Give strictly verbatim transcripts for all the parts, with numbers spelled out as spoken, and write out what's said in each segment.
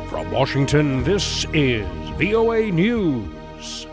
From Washington, this is V O A News.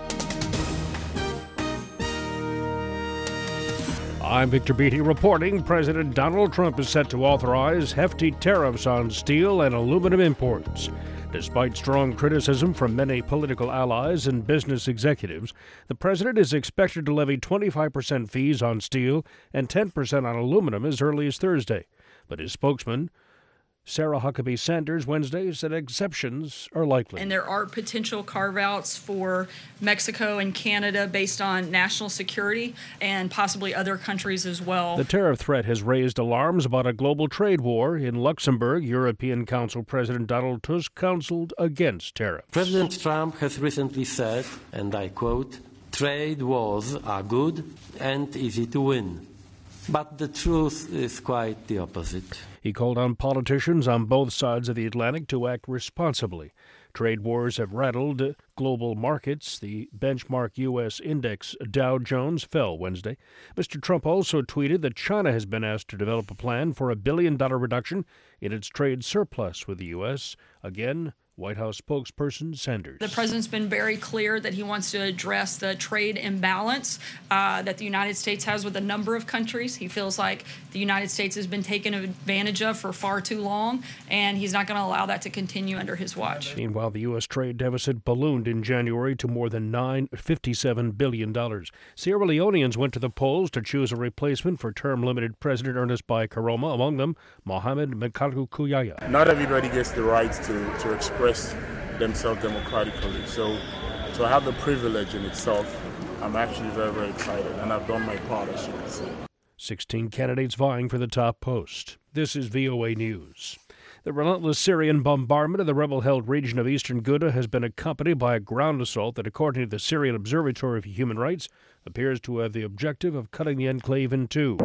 I'm Victor Beatty reporting President Donald Trump is set to authorize hefty tariffs on steel and aluminum imports. Despite strong criticism from many political allies and business executives, the president is expected to levy twenty-five percent fees on steel and ten percent on aluminum as early as Thursday. But his spokesman, Sarah Huckabee Sanders, Wednesday said exceptions are likely. And there are potential carve-outs for Mexico and Canada based on national security and possibly other countries as well. The tariff threat has raised alarms about a global trade war. In Luxembourg, European Council President Donald Tusk counseled against tariffs. President Trump has recently said, and I quote, "Trade wars are good and easy to win." But the truth is quite the opposite. He called on politicians on both sides of the Atlantic to act responsibly. Trade wars have rattled global markets. The benchmark U S index Dow Jones fell Wednesday. Mister Trump also tweeted that China has been asked to develop a plan for a billion-dollar reduction in its trade surplus with the U S. Again, White House spokesperson Sanders. The president's been very clear that he wants to address the trade imbalance uh, that the United States has with a number of countries. He feels like the United States has been taken advantage of for far too long, and he's not going to allow that to continue under his watch. Meanwhile, the U S trade deficit ballooned in January to more than nine hundred fifty-seven billion dollars. Sierra Leoneans went to the polls to choose a replacement for term-limited President Ernest Bai Koroma, among them Mohamed Mkhitaryan Kuyaya. Not everybody gets the rights to, to express themselves democratically. So to have the privilege in itself, I'm actually very, very excited, and I've done my part, as you can see. sixteen candidates vying for the top post. This is V O A News. The relentless Syrian bombardment of the rebel-held region of eastern Ghouta has been accompanied by a ground assault that, according to the Syrian Observatory for Human Rights, appears to have the objective of cutting the enclave in two.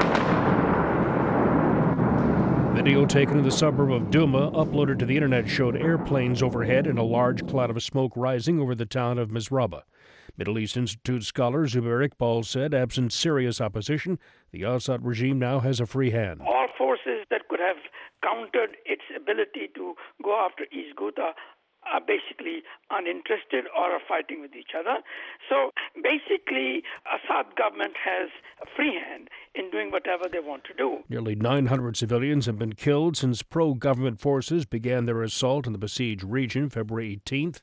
Video taken in the suburb of Douma, uploaded to the internet, showed airplanes overhead and a large cloud of smoke rising over the town of Misraba. Middle East Institute scholar Zubair Iqbal said, absent serious opposition, the Assad regime now has a free hand. All forces that could have countered its ability to go after East Ghouta are basically uninterested or are fighting with each other. So basically, Assad government has a free hand in doing whatever they want to do. Nearly nine hundred civilians have been killed since pro-government forces began their assault in the besieged region February eighteenth.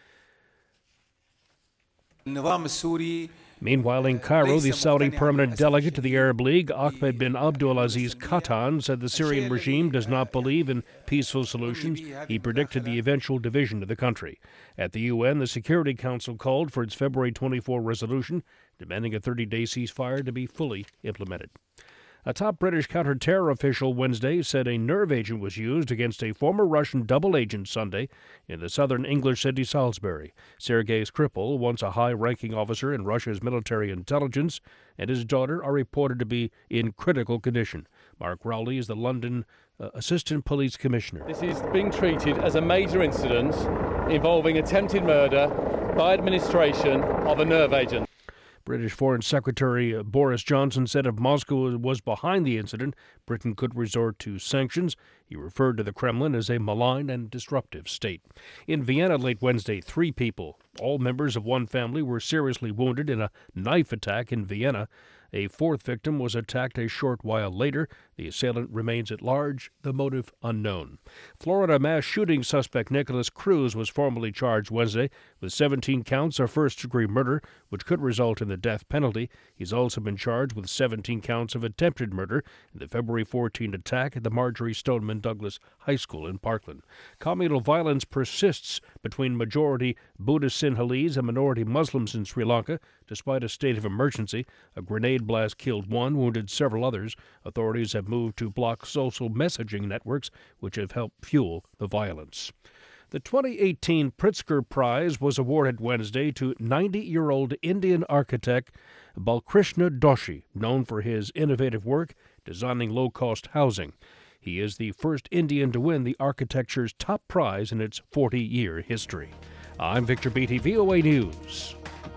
Meanwhile, in Cairo, the Saudi permanent delegate to the Arab League, Ahmed bin Abdulaziz Katan, said the Syrian regime does not believe in peaceful solutions. He predicted the eventual division of the country. At the U N, the Security Council called for its February twenty-fourth resolution, demanding a thirty-day ceasefire to be fully implemented. A top British counter-terror official Wednesday said a nerve agent was used against a former Russian double agent Sunday in the southern English city Salisbury. Sergei Skripal, once a high-ranking officer in Russia's military intelligence, and his daughter are reported to be in critical condition. Mark Rowley is the London uh, Assistant Police Commissioner. This is being treated as a major incident involving attempted murder by administration of a nerve agent. British Foreign Secretary Boris Johnson said if Moscow was behind the incident, Britain could resort to sanctions. He referred to the Kremlin as a malign and disruptive state. In Vienna late Wednesday, three people, all members of one family, were seriously wounded in a knife attack in Vienna. A fourth victim was attacked a short while later. The assailant remains at large, the motive unknown. Florida mass shooting suspect Nicholas Cruz was formally charged Wednesday with seventeen counts of first-degree murder, which could result in the death penalty. He's also been charged with seventeen counts of attempted murder in the February fourteenth attack at the Marjorie Stoneman Douglas High School in Parkland. Communal violence persists between majority Buddhist Sinhalese and minority Muslims in Sri Lanka, despite a state of emergency. A grenade blast killed one, wounded several others. Authorities have moved to block social messaging networks, which have helped fuel the violence. The twenty eighteen Pritzker Prize was awarded Wednesday to ninety-year-old Indian architect Balkrishna Doshi, known for his innovative work designing low-cost housing. He is the first Indian to win the architecture's top prize in its forty-year history. I'm Victor Beatty, V O A News.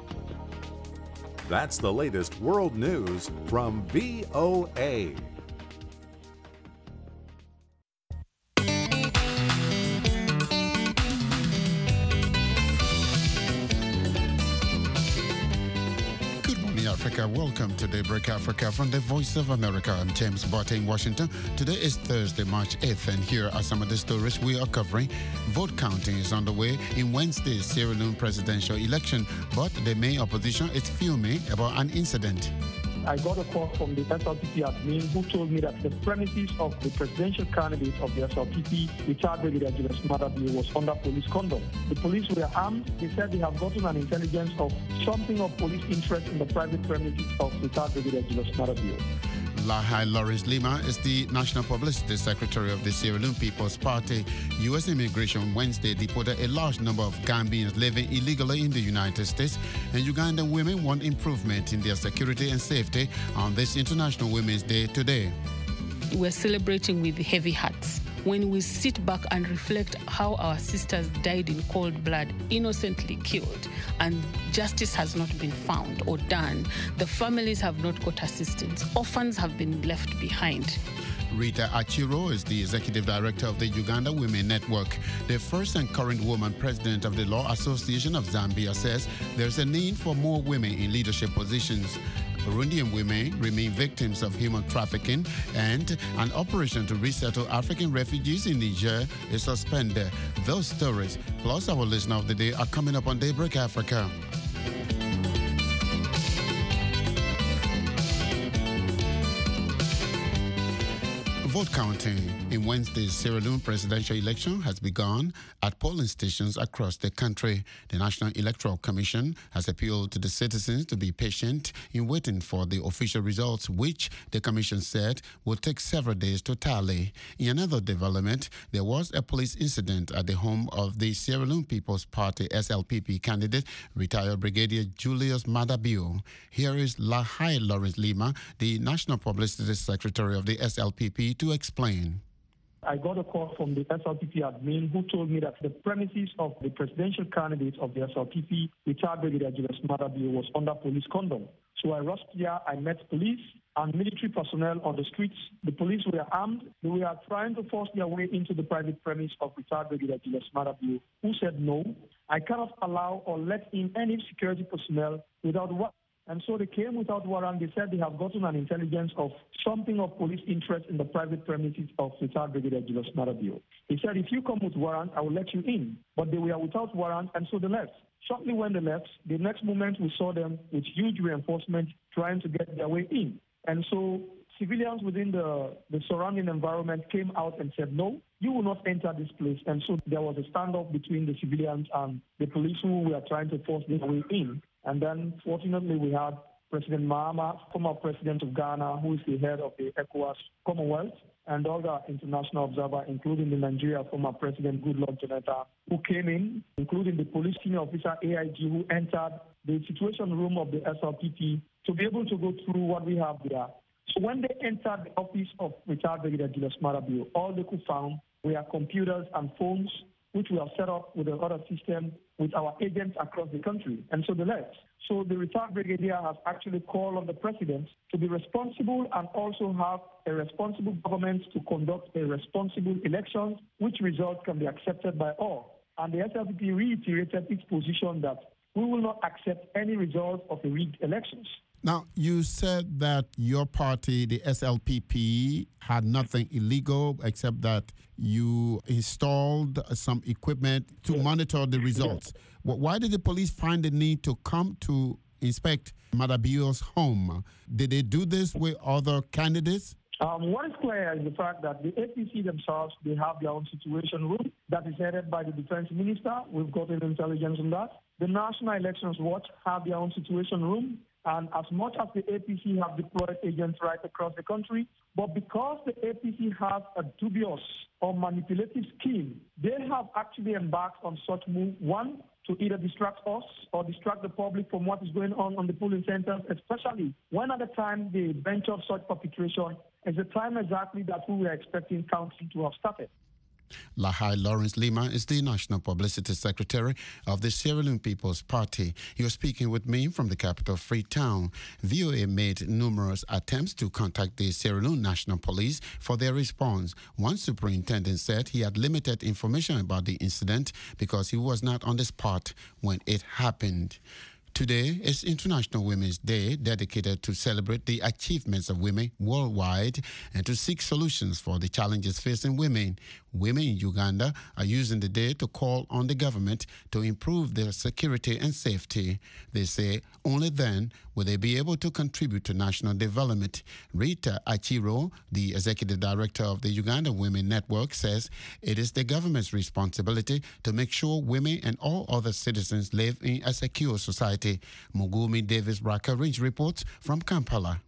That's the latest world news from V O A. Welcome to Daybreak Africa from the Voice of America. I'm James Botte in Washington. Today is Thursday, March eighth, and here are some of the stories we are covering. Vote counting is underway in Wednesday's Sierra Leone presidential election, but the main opposition is fuming about an incident. I got a call from the S L P P admin who told me that the premises of the presidential candidate of the S L P P, retired Brigadier Julius Maada Bio, was under police conduct. The police were armed. They said they have gotten an intelligence of something of police interest in the private premises of retired Brigadier Julius Maada Bio. Lahai Lawrence Lima is the National Publicity Secretary of the Sierra Leone People's Party. U S immigration Wednesday deported a large number of Gambians living illegally in the United States, and Ugandan women want improvement in their security and safety on this International Women's Day today. We're celebrating with heavy hearts. When we sit back and reflect how our sisters died in cold blood, innocently killed, and justice has not been found or done, the families have not got assistance, orphans have been left behind. Rita Achiro is the executive director of the Uganda Women Network. The first and current woman president of the Law Association of Zambia says there's a need for more women in leadership positions. Burundian women remain victims of human trafficking, and an operation to resettle African refugees in Niger is suspended. Those stories, plus our listener of the day, are coming up on Daybreak Africa. Vote counting in Wednesday's Sierra Leone presidential election has begun at polling stations across the country. The National Electoral Commission has appealed to the citizens to be patient in waiting for the official results, which the commission said will take several days to tally. In another development, there was a police incident at the home of the Sierra Leone People's Party S L P P candidate, retired Brigadier Julius Maada Bio. Here is Lahai Lawrence Lima, the National Publicity Secretary of the S L P P, to explain. I got a call from the S L P P admin who told me that the premises of the presidential candidate of the S L P P, retired Brigadier Julius Maada Bio, was under police conduct. So I rushed there, I met police and military personnel on the streets. The police were armed. They were trying to force their way into the private premise of retired Brigadier Julius Maada Bio, who said no, I cannot allow or let in any security personnel without what. And so they came without warrant. They said they have gotten an intelligence of something of police interest in the private premises of retired Brigadier Julius Maada Bio. He said, if you come with warrant, I will let you in. But they were without warrant, and so they left. Shortly when they left, the next moment we saw them with huge reinforcement trying to get their way in. And so civilians within the, the surrounding environment came out and said, no, you will not enter this place. And so there was a standoff between the civilians and the police who were trying to force their way in. And then, fortunately, we had President Mahama, former president of Ghana, who is the head of the ECOWAS Commonwealth, and other international observers, including the Nigeria former president Goodluck Jonathan, who came in, including the police senior officer A I G, who entered the situation room of the S L P P to be able to go through what we have there. So when they entered the office of retired Brigadier Julius Maada Bio, all they could find were computers and phones, which we have set up with the other system with our agents across the country. And so they left. So the retired brigadier has actually called on the president to be responsible and also have a responsible government to conduct a responsible elections, which results can be accepted by all. And the S L P P reiterated its position that we will not accept any result of the rigged elections. Now, you said that your party, the S L P P, had nothing illegal except that you installed some equipment to yes. monitor the results. Yes. Why did the police find the need to come to inspect Maada Bio's home? Did they do this with other candidates? Um, what is clear is the fact that the A P C themselves, they have their own situation room that is headed by the defense minister. We've gotten intelligence on that. The National Elections Watch have their own situation room. And as much as the A P C have deployed agents right across the country, but because the A P C has a dubious or manipulative scheme, they have actually embarked on such move, one, to either distract us or distract the public from what is going on on the polling centers, especially when at the time they venture such perpetration is the time exactly that we were expecting counting to have started. Lahai Lawrence Lima is the National Publicity Secretary of the Sierra Leone People's Party. You're speaking with me from the capital, Freetown. V O A made numerous attempts to contact the Sierra Leone National Police for their response. One superintendent said he had limited information about the incident because he was not on the spot when it happened. Today is International Women's Day, dedicated to celebrate the achievements of women worldwide and to seek solutions for the challenges facing women. Women in Uganda are using the day to call on the government to improve their security and safety. They say only then will they be able to contribute to national development. Rita Achiro, the executive director of the Uganda Women Network, says it is the government's responsibility to make sure women and all other citizens live in a secure society. Mugumi Davis Rakarinj reports from Kampala.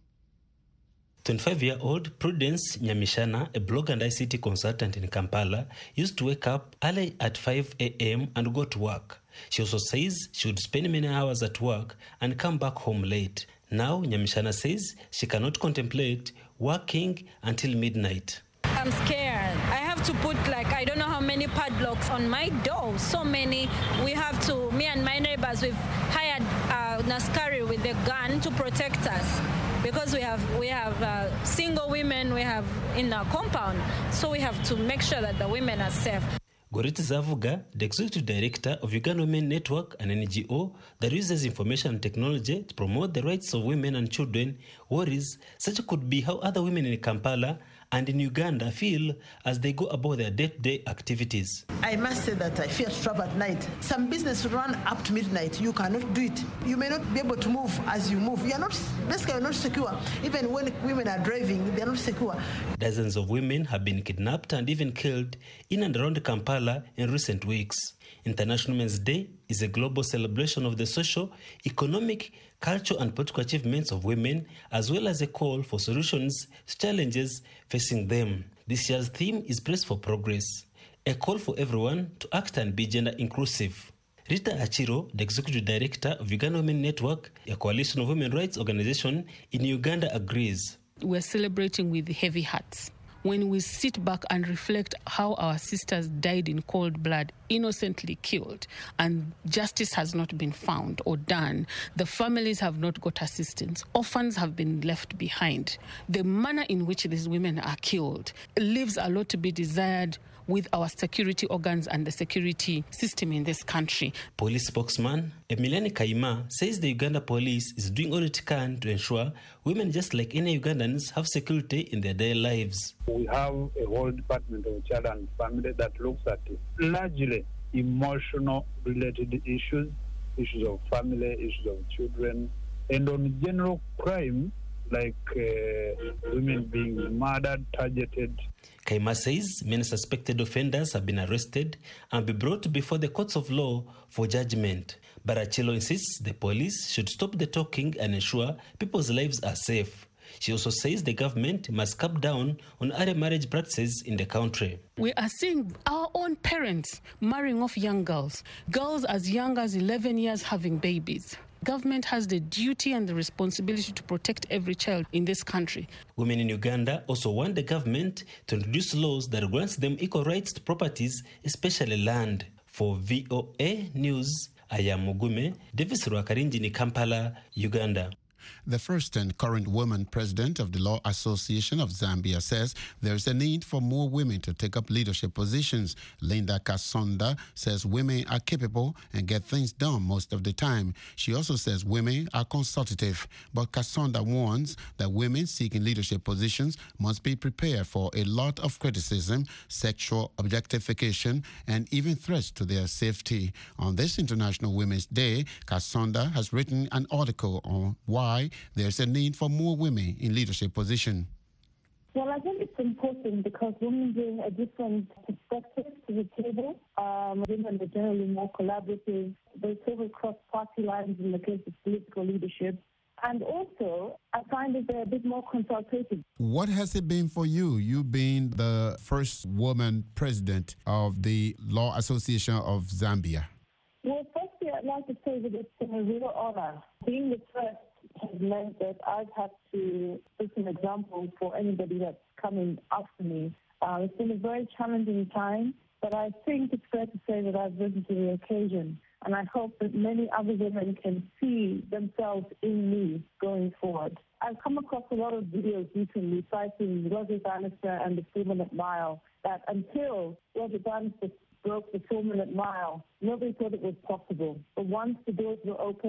twenty-five-year-old Prudence Nyamishana, a blog and I C T consultant in Kampala, used to wake up early at five a.m. and go to work. She also says she would spend many hours at work and come back home late. Now, Nyamishana says she cannot contemplate working until midnight. I'm scared. I have to put like, I don't know how many padlocks on my door. So many. We have to, me and my neighbors, we've hired uh, Naskari with a gun to protect us. Because we have we have uh, single women we have in our compound, so we have to make sure that the women are safe. Goriti Zavuga, the executive director of Uganda Women Network, an N G O that uses information and technology to promote the rights of women and children, worries such could be how other women in Kampala and in Uganda feel as they go about their day-to-day activities. I must say that I fear to travel at night. Some business run up to midnight. You cannot do it. You may not be able to move as you move. You are not, basically, you're not secure. Even when women are driving, they are not secure. Dozens of women have been kidnapped and even killed in and around Kampala in recent weeks. International Women's Day is a global celebration of the social, economic, cultural and political achievements of women, as well as a call for solutions to challenges facing them. This year's theme is Press for Progress, a call for everyone to act and be gender inclusive. Rita Achiro, the executive director of Uganda Women Network, a coalition of women rights organizations in Uganda, agrees. We're celebrating with heavy hearts. When we sit back and reflect how our sisters died in cold blood, innocently killed, and justice has not been found or done, the families have not got assistance, orphans have been left behind. The manner in which these women are killed leaves a lot to be desired with our security organs and the security system in this country. Police spokesman Emiliani Kaima says the Uganda police is doing all it can to ensure women, just like any Ugandans, have security in their daily lives. We have a whole department of child and family that looks at largely emotional related issues, issues of family, issues of children, and on general crime like uh, women being murdered, targeted. Kaima says many suspected offenders have been arrested and be brought before the courts of law for judgment. But Achilo insists the police should stop the talking and ensure people's lives are safe. She also says the government must cut down on early marriage practices in the country. We are seeing our own parents marrying off young girls, girls as young as eleven years having babies. Government has the duty and the responsibility to protect every child in this country. Women in Uganda also want the government to introduce laws that grants them equal rights to properties, especially land. For V O A News, I am Mugume, Davis Rwakarinji in Kampala, Uganda. The first and current woman president of the Law Association of Zambia says there is a need for more women to take up leadership positions. Linda Kasonda says women are capable and get things done most of the time. She also says women are consultative, but Kasonda warns that women seeking leadership positions must be prepared for a lot of criticism, sexual objectification, and even threats to their safety. On this International Women's Day, Kasonda has written an article on why there's a need for more women in leadership positions. Well, I think it's important because women bring a different perspective to the table. Um, women are generally more collaborative. They serve across party lines in the case of political leadership. And also, I find that they're a bit more consultative. What has it been for you? You being the first woman president of the Law Association of Zambia. Well, firstly, I'd like to say that it's been a real honor. Being the first has meant that I've had to set an example for anybody that's coming after me. Uh, it's been a very challenging time, but I think it's fair to say that I've risen to the occasion, and I hope that many other women can see themselves in me going forward. I've come across a lot of videos recently citing Roger Bannister and the four-minute mile, that until Roger Bannister broke the four-minute mile, nobody thought it was possible. But once the doors were open,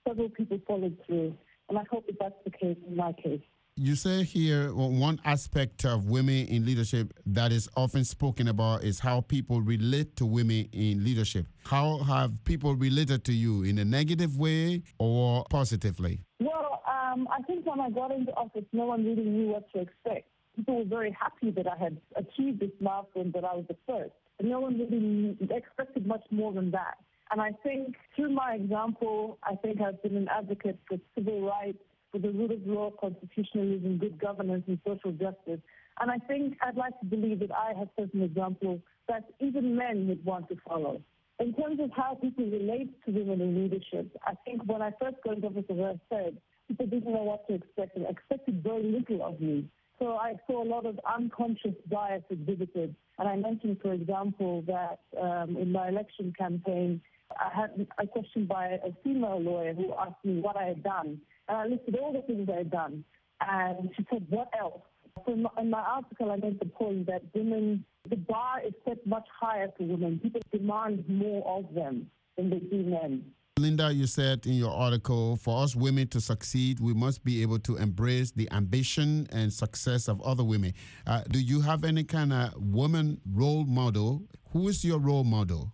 several people followed through. And I hope that that's the case in my case. You say here well, one aspect of women in leadership that is often spoken about is how people relate to women in leadership. How have people related to you, in a negative way or positively? Well, um, I think when I got into office, no one really knew what to expect. People were very happy that I had achieved this milestone, that I was the first. And no one really expected much more than that. And I think through my example, I think I've been an advocate for civil rights, for the rule of law, constitutionalism, good governance, and social justice. And I think I'd like to believe that I have set an example that even men would want to follow. In terms of how people relate to women in leadership, I think when I first got into office, as I said, people didn't know what to expect and expected very little of me. So I saw a lot of unconscious bias exhibited. And I mentioned, for example, that um, in my election campaign, I had a question by a female lawyer who asked me what I had done. And I listed all the things I had done. And she said, what else? So in my, in my article, I made the point that women, the bar is set much higher for women. People demand more of them than they do men. Linda, you said in your article, for us women to succeed, we must be able to embrace the ambition and success of other women. Uh, do you have any kind of woman role model? Who is your role model?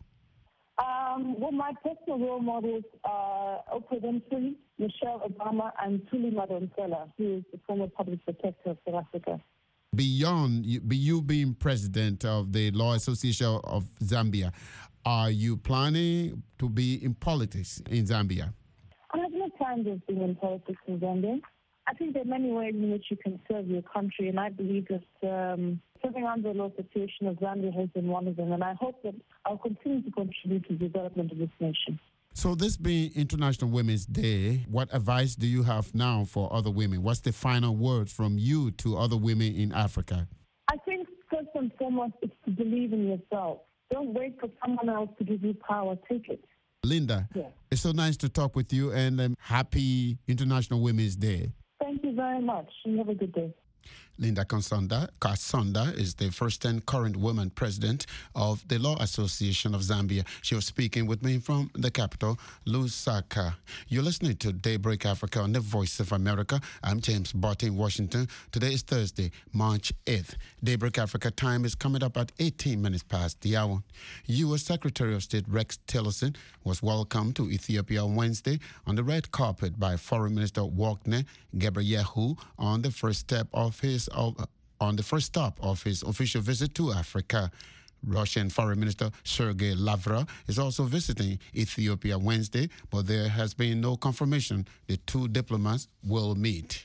Um, well, my personal role models are Oprah Winfrey, Michelle Obama, and Thuli Madonsela, who is the former public protector of South Africa. Beyond you, you being president of the Law Association of Zambia, are you planning to be in politics in Zambia? I have no plans of being in politics in Zambia. I think there are many ways in which you can serve your country, and I believe that um, serving under the Law Association of Zambia has been one of them, and I hope that I'll continue to contribute to the development of this nation. So this being International Women's Day, what advice do you have now for other women? What's the final word from you to other women in Africa? I think first and foremost, it's to believe in yourself. Don't wait for someone else to give you power. Take it. Linda, yeah. It's so nice to talk with you, and um, happy International Women's Day. Thank you very much. You have a good day. Linda Kasonda, Kasonda is the first and current woman president of the Law Association of Zambia. She was speaking with me from the capital, Lusaka. You're listening to Daybreak Africa on the Voice of America. I'm James Barty in Washington. Today is Thursday, March eighth. Daybreak Africa time is coming up at eighteen minutes past the hour. U S Secretary of State Rex Tillerson was welcomed to Ethiopia on Wednesday on the red carpet by Foreign Minister Workneh Gebryehu on the first step of his Of, on the first stop of his official visit to Africa. Russian Foreign Minister Sergei Lavrov is also visiting Ethiopia Wednesday, but there has been no confirmation the two diplomats will meet.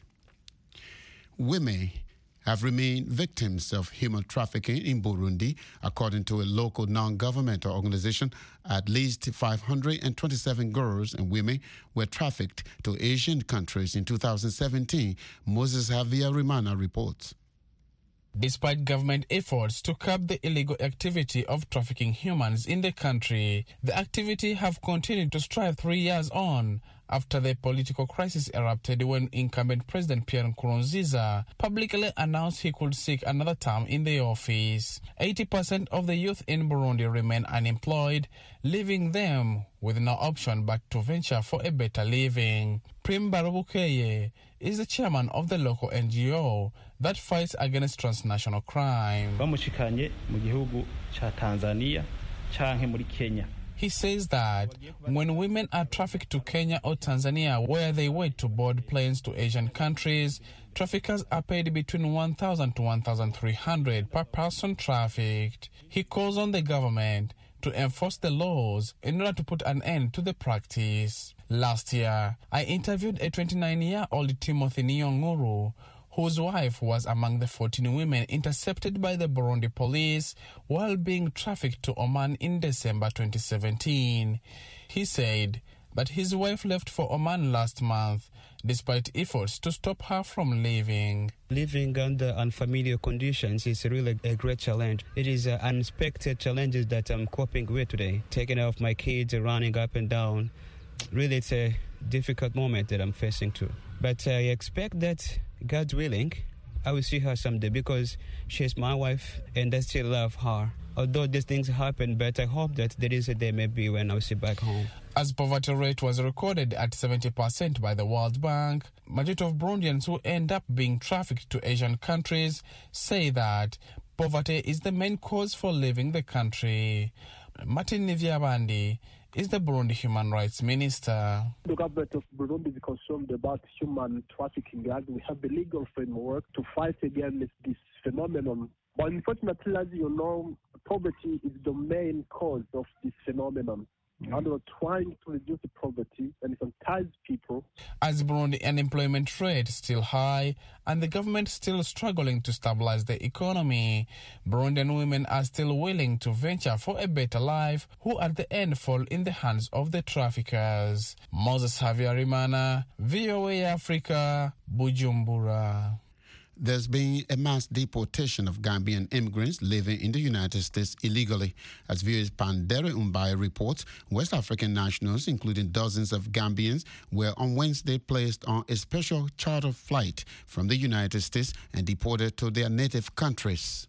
Women have remained victims of human trafficking in Burundi. According to a local non-governmental organization, at least five hundred twenty-seven girls and women were trafficked to Asian countries in two thousand seventeen. Moses Javier Rimana reports. Despite government efforts to curb the illegal activity of trafficking humans in the country, the activity have continued to strive three years on after the political crisis erupted when incumbent President Pierre Nkurunziza publicly announced he could seek another term in the office. eighty percent of the youth in Burundi remain unemployed, leaving them with no option but to venture for a better living. Prim Barabukeye is the chairman of the local N G O that fights against transnational crime. Bamushikanye mu gihugu cha Tanzania canke muri Kenya. He says that when women are trafficked to Kenya or Tanzania, where they wait to board planes to Asian countries, traffickers are paid between one thousand to one thousand three hundred per person trafficked. He calls on the government to enforce the laws in order to put an end to the practice. Last year, I interviewed a twenty-nine-year-old Timothy Nyonguru, whose wife was among the fourteen women intercepted by the Burundi police while being trafficked to Oman in December twenty seventeen. He said that his wife left for Oman last month, despite efforts to stop her from leaving. Living under unfamiliar conditions is really a great challenge. It is uh, unexpected challenges that I'm coping with today. Taking off my kids, running up and down. Really, it's a difficult moment that I'm facing too. But I expect that, God's willing, I will see her someday because she's my wife and I still love her. Although these things happen, but I hope that there is a day maybe when I'll see back home. As poverty rate was recorded at seventy percent by the World Bank, majority of Burundians who end up being trafficked to Asian countries say that poverty is the main cause for leaving the country. Martin Nivyabandi is the Burundi Human Rights Minister. The government of Burundi is concerned about human trafficking, and we have the legal framework to fight against this phenomenon. But unfortunately, as you know, poverty is the main cause of this phenomenon. Mm-hmm. And we're trying to reduce the poverty and entice people. As Burundi unemployment rate is still high and the government still struggling to stabilize the economy, Burundian women are still willing to venture for a better life, who at the end fall in the hands of the traffickers. Moses Havyarimana, V O A Africa, Bujumbura. There's been a mass deportation of Gambian immigrants living in the United States illegally. As V O's Pandere Umbai reports, West African nationals, including dozens of Gambians, were on Wednesday placed on a special charter flight from the United States and deported to their native countries.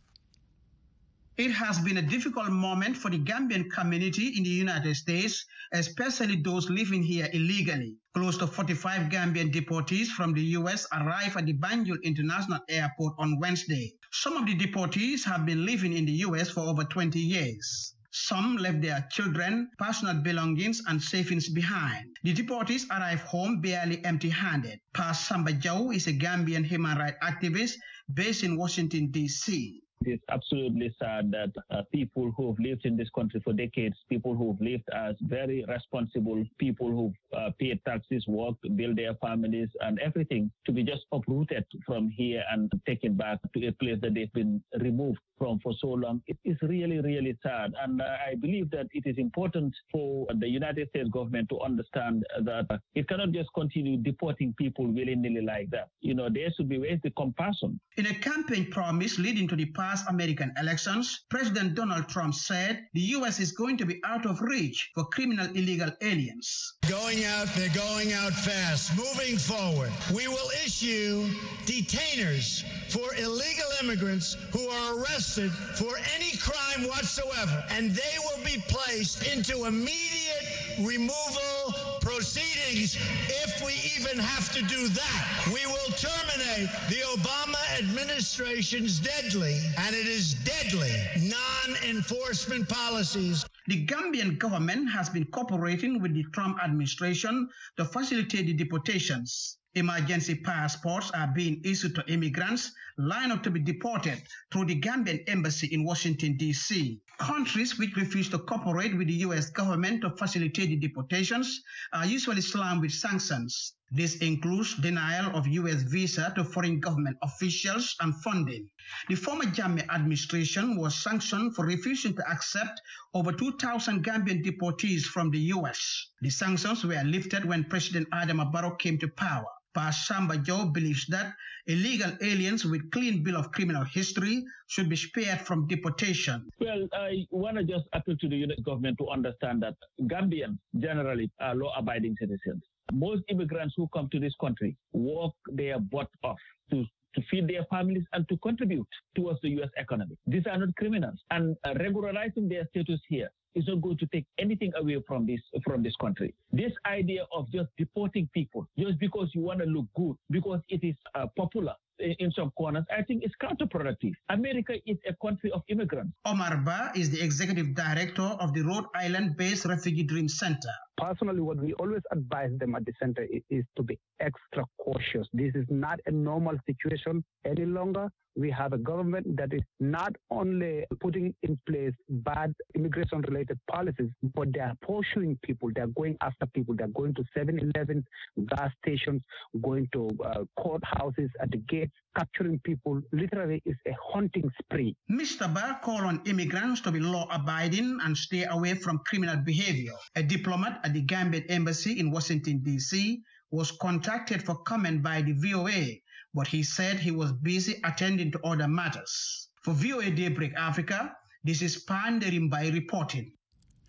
It has been a difficult moment for the Gambian community in the United States, especially those living here illegally. Close to forty-five Gambian deportees from the U S arrived at the Banjul International Airport on Wednesday. Some of the deportees have been living in the U S for over twenty years. Some left their children, personal belongings, and savings behind. The deportees arrived home barely empty-handed. Pas Samba Jau is a Gambian human rights activist based in Washington, D C It's absolutely sad that uh, people who have lived in this country for decades, people who have lived as very responsible people who uh, paid taxes, worked, built their families and everything, to be just uprooted from here and taken back to a place that they've been removed from for so long. It is really, really sad. And uh, I believe that it is important for the United States government to understand that uh, it cannot just continue deporting people willy-nilly like that. You know, there should be ways to compassion. In a campaign promise leading to the past American elections, President Donald Trump said the U S is going to be out of reach for criminal illegal aliens. Going out, they're going out fast. Moving forward, we will issue detainers for illegal immigrants who are arrested for any crime whatsoever, and they will be placed into immediate removal proceedings if we even have to do that. We will terminate the Obama administration's deadly, and it is deadly, non-enforcement policies. The Gambian government has been cooperating with the Trump administration to facilitate the deportations. Emergency passports are being issued to immigrants lined up to be deported through the Gambian embassy in Washington, D C Countries which refuse to cooperate with the U S government to facilitate the deportations are usually slammed with sanctions. This includes denial of U S visa to foreign government officials and funding. The former Jammeh administration was sanctioned for refusing to accept over two thousand Gambian deportees from the U S The sanctions were lifted when President Adama Barrow came to power. Pas Samba Joe believes that illegal aliens with clean bill of criminal history should be spared from deportation. Well, I want to just appeal to the U S government to understand that Gambians generally are law-abiding citizens. Most immigrants who come to this country work their butt off to to feed their families and to contribute towards the U S economy. These are not criminals, and uh, regularizing their status here is not going to take anything away from this from this country. This idea of just deporting people just because you want to look good, because it is uh, popular in some corners, I think is counterproductive. America is a country of immigrants. Omar Ba is the executive director of the Rhode Island-based Refugee Dream Center. Personally, what we always advise them at the center is, is to be extra cautious. This is not a normal situation any longer. We have a government that is not only putting in place bad immigration-related policies, but they are pursuing people. They are going after people. They are going to seven eleven, gas stations, going to uh, courthouses at the gates, capturing people. Literally, it's a hunting spree. Mister Barr called on immigrants to be law-abiding and stay away from criminal behavior. A diplomat at the Gambian embassy in Washington, D C was contacted for comment by the V O A, but he said he was busy attending to other matters. For V O A Daybreak Africa, this is Panderimbai reporting.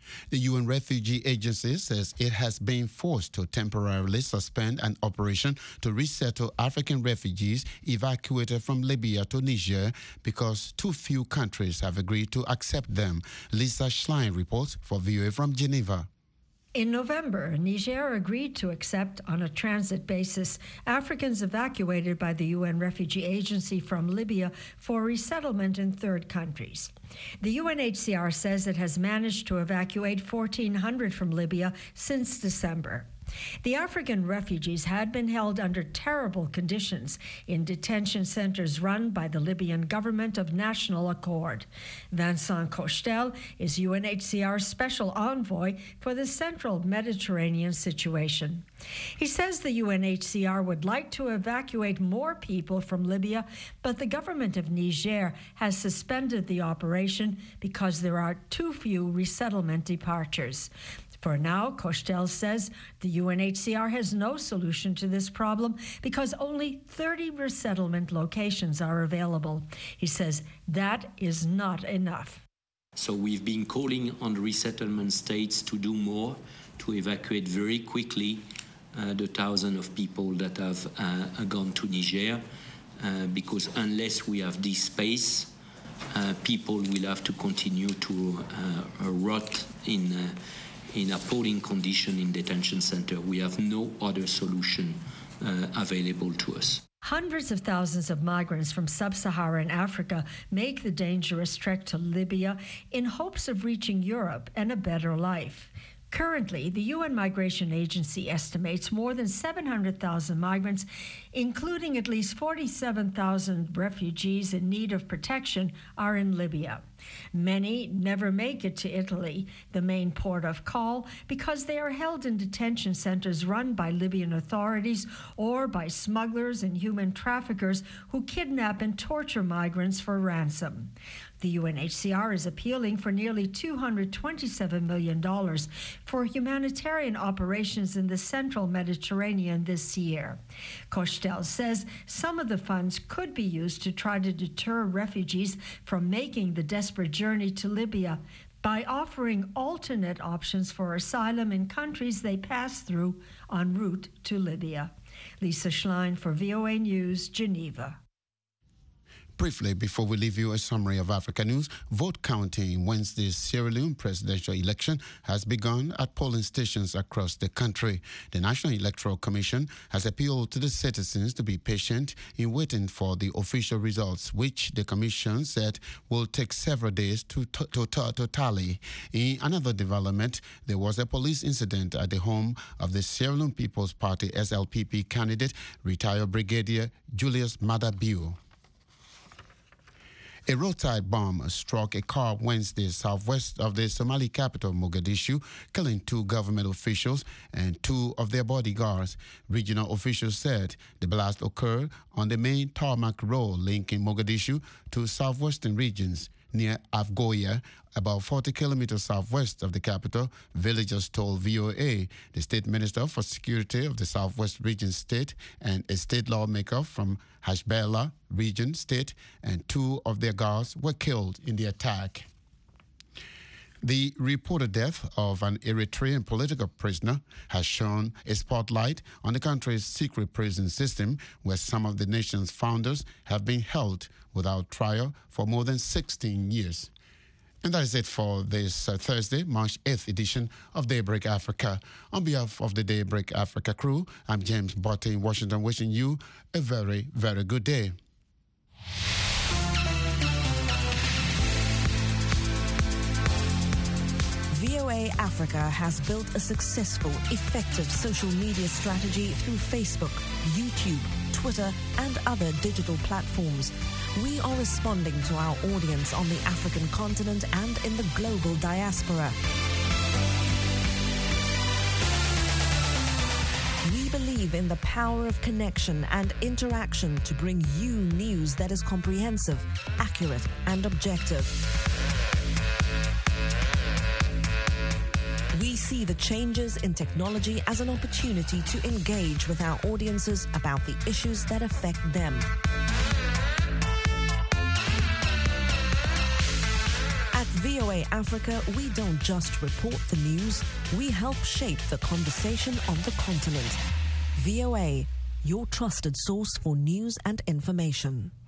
The U N Refugee Agency says it has been forced to temporarily suspend an operation to resettle African refugees evacuated from Libya to Niger because too few countries have agreed to accept them. Lisa Schlein reports for V O A from Geneva. In November, Niger agreed to accept on a transit basis Africans evacuated by the U N Refugee Agency from Libya for resettlement in third countries. The U N H C R says it has managed to evacuate fourteen hundred from Libya since December. The African refugees had been held under terrible conditions in detention centers run by the Libyan government of national accord. Vincent Cochetel is U N H C R's special envoy for the central Mediterranean situation. He says the U N H C R would like to evacuate more people from Libya, but the government of Niger has suspended the operation because there are too few resettlement departures. For now, Cochetel says the U N H C R has no solution to this problem because only thirty resettlement locations are available. He says that is not enough. So we've been calling on the resettlement states to do more, to evacuate very quickly uh, the thousands of people that have uh, gone to Niger, uh, because unless we have this space, uh, people will have to continue to uh, rot in uh, in appalling condition in detention center. We have no other solution uh, available to us. Hundreds of thousands of migrants from sub-Saharan Africa make the dangerous trek to Libya in hopes of reaching Europe and a better life. Currently, the U N Migration Agency estimates more than seven hundred thousand migrants, including at least forty-seven thousand refugees in need of protection, are in Libya. Many never make it to Italy, the main port of call, because they are held in detention centers run by Libyan authorities or by smugglers and human traffickers who kidnap and torture migrants for ransom. The U N H C R is appealing for nearly two hundred twenty-seven million dollars for humanitarian operations in the central Mediterranean this year. Cochetel says some of the funds could be used to try to deter refugees from making the desperate journey to Libya by offering alternate options for asylum in countries they pass through en route to Libya. Lisa Schlein for V O A News, Geneva. Briefly, before we leave you a summary of Africa news, vote counting in Wednesday's Sierra Leone presidential election has begun at polling stations across the country. The National Electoral Commission has appealed to the citizens to be patient in waiting for the official results, which the Commission said will take several days to, to, to, to tally. In another development, there was a police incident at the home of the Sierra Leone People's Party S L P P candidate, retired Brigadier Julius Madabiu. A roadside bomb struck a car Wednesday southwest of the Somali capital, Mogadishu, killing two government officials and two of their bodyguards. Regional officials said the blast occurred on the main tarmac road linking Mogadishu to southwestern regions. Near Afgoya, about forty kilometers southwest of the capital, villagers told V O A. The state minister for security of the southwest region state and a state lawmaker from Hashbela region state and two of their guards were killed in the attack. The reported death of an Eritrean political prisoner has shone a spotlight on the country's secret prison system, where some of the nation's founders have been held without trial for more than sixteen years. And that is it for this uh, Thursday, March eighth edition of Daybreak Africa. On behalf of the Daybreak Africa crew, I'm James Botte in Washington, wishing you a very, very good day. V O A Africa has built a successful, effective social media strategy through Facebook, YouTube, Twitter, and other digital platforms. We are responding to our audience on the African continent and in the global diaspora. We believe in the power of connection and interaction to bring you news that is comprehensive, accurate, and objective. We see the changes in technology as an opportunity to engage with our audiences about the issues that affect them. At V O A A Africa, we don't just report the news, we help shape the conversation on the continent. V O A, your trusted source for news and information.